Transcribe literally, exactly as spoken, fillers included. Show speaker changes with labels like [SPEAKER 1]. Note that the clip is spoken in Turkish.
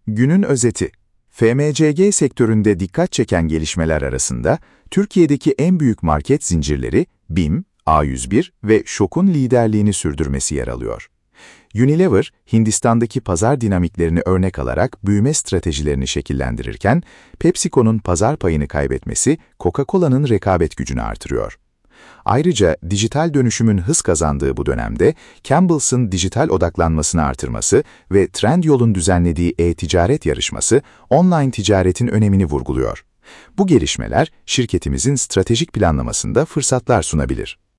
[SPEAKER 1] Günün özeti. F M C G sektöründe dikkat çeken gelişmeler arasında Türkiye'deki en büyük market zincirleri BİM, A yüz bir ve ŞOK'un liderliğini sürdürmesi yer alıyor. Unilever, Hindistan'daki pazar dinamiklerini örnek alarak büyüme stratejilerini şekillendirirken, PepsiCo'nun pazar payını kaybetmesi Coca-Cola'nın rekabet gücünü artırıyor. Ayrıca dijital dönüşümün hız kazandığı bu dönemde Campbells'ın dijital odaklanmasını artırması ve Trendyol'un düzenlediği e-ticaret yarışması online ticaretin önemini vurguluyor. Bu gelişmeler şirketimizin stratejik planlamasında fırsatlar sunabilir.